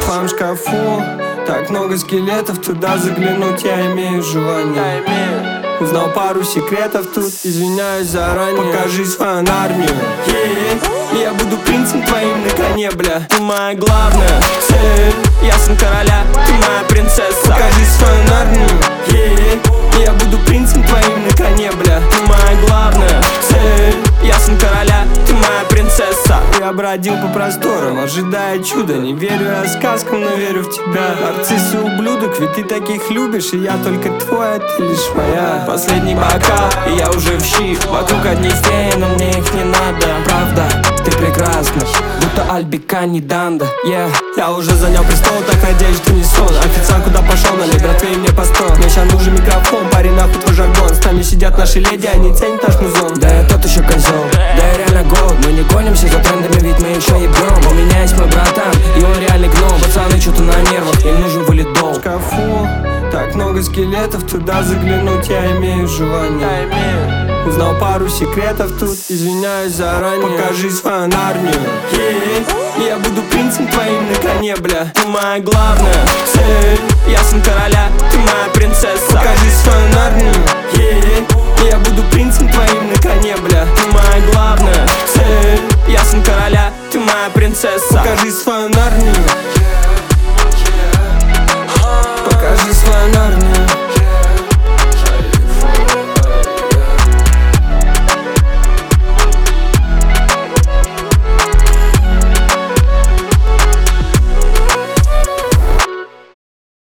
твоем шкафу так много скелетов, туда заглянуть я имею желание. Узнал пару секретов тут, извиняюсь заранее. Покажи свою армию, и я буду принцем твоим на коне, бля. Ты моя главная цель, я сын короля, ты моя принцесса. Покажи свою армию, и я буду принцем твоим на коне, бля. Ты моя главная цель, я сын короля, ты моя принцесса. Я бродил по просторам, ожидая чуда. Не верю я сказкам, но верю в тебя. Нарцисс и ублюдок, ведь ты таких любишь, и я только твой, а ты лишь моя. Последний бокал, и я уже в щи. Вокруг одни феи, но мне их не надо. Правда, ты прекрасна, будто Альбика не Данда. Я уже занял престол, так надеюсь, что не сон. Официант куда пошел, налей братве и мне постон. Мне ща нужен микрофон, парень, нахуй твой жаргон. С нами сидят наши леди, они ценят наш музон. Да я тот еще козел, да я реально голд. Мы не гонимся за трендами, ведь мы еще ебем. У меня есть мой братан, и он реальный гном. Пацаны что-то на нервах, им нужен валидол. В шкафу так много скелетов, туда заглянуть я имею желание. Узнал пару секретов тут, извиняюсь заранее. Покажи свою армию, и я буду принцем твоим на коне, бля. Ты моя главная цель, я сын короля, ты моя принцесса. Покажи свою армию,